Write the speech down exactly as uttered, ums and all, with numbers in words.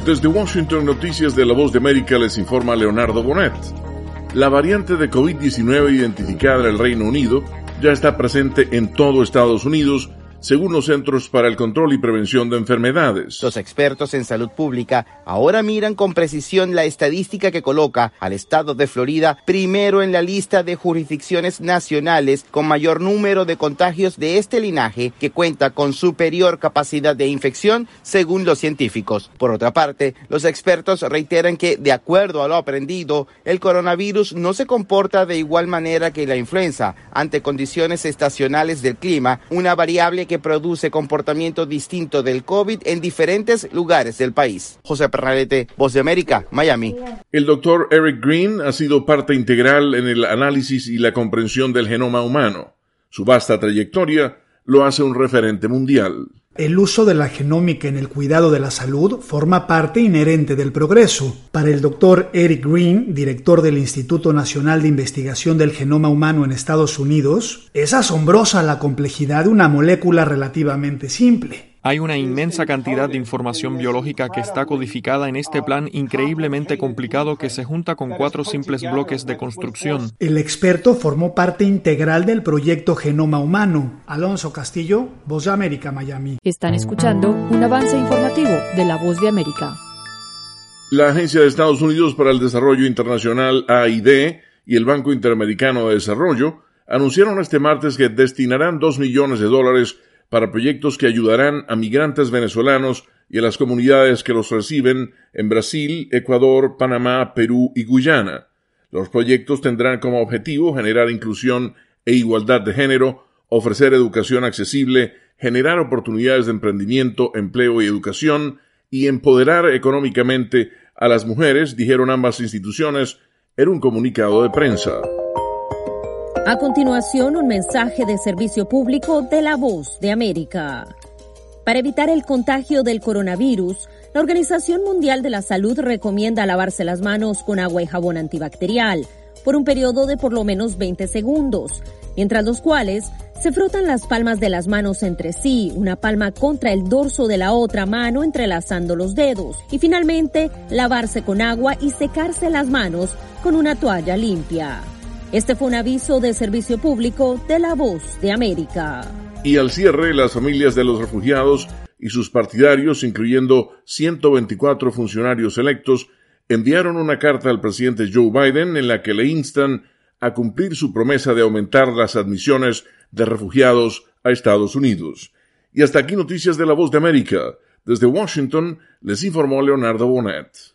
Desde Washington, Noticias de la Voz de América, les informa Leonardo Bonet. La variante de COVID diecinueve identificada en el Reino Unido ya está presente en todo Estados Unidos, según los Centros para el Control y Prevención de Enfermedades. Los expertos en salud pública ahora miran con precisión la estadística que coloca al estado de Florida primero en la lista de jurisdicciones nacionales con mayor número de contagios de este linaje, que cuenta con superior capacidad de infección según los científicos. Por otra parte, los expertos reiteran que, de acuerdo a lo aprendido, el coronavirus no se comporta de igual manera que la influenza ante condiciones estacionales del clima, una variable que produce comportamiento distinto del COVID en diferentes lugares del país. José Pernalete, Voz de América, Miami. El doctor Eric Green ha sido parte integral en el análisis y la comprensión del genoma humano. Su vasta trayectoria lo hace un referente mundial. El uso de la genómica en el cuidado de la salud forma parte inherente del progreso. Para el doctor Eric Green, director del Instituto Nacional de Investigación del Genoma Humano en Estados Unidos, es asombrosa la complejidad de una molécula relativamente simple. Hay una inmensa cantidad de información biológica que está codificada en este plan increíblemente complicado que se junta con cuatro simples bloques de construcción. El experto formó parte integral del proyecto Genoma Humano. Alonso Castillo, Voz de América, Miami. Están escuchando un avance informativo de la Voz de América. La Agencia de Estados Unidos para el Desarrollo Internacional, A I D, y el Banco Interamericano de Desarrollo anunciaron este martes que destinarán dos millones de dólares para proyectos que ayudarán a migrantes venezolanos y a las comunidades que los reciben en Brasil, Ecuador, Panamá, Perú y Guyana. Los proyectos tendrán como objetivo generar inclusión e igualdad de género, ofrecer educación accesible, generar oportunidades de emprendimiento, empleo y educación, y empoderar económicamente a las mujeres, dijeron ambas instituciones en un comunicado de prensa. A continuación, un mensaje de servicio público de la Voz de América. Para evitar el contagio del coronavirus, la Organización Mundial de la Salud recomienda lavarse las manos con agua y jabón antibacterial por un periodo de por lo menos veinte segundos, mientras los cuales se frotan las palmas de las manos entre sí, una palma contra el dorso de la otra mano entrelazando los dedos, y finalmente lavarse con agua y secarse las manos con una toalla limpia. Este fue un aviso de servicio público de la Voz de América. Y al cierre, las familias de los refugiados y sus partidarios, incluyendo ciento veinticuatro funcionarios electos, enviaron una carta al presidente Joe Biden en la que le instan a cumplir su promesa de aumentar las admisiones de refugiados a Estados Unidos. Y hasta aquí Noticias de la Voz de América. Desde Washington les informó Leonardo Bonet.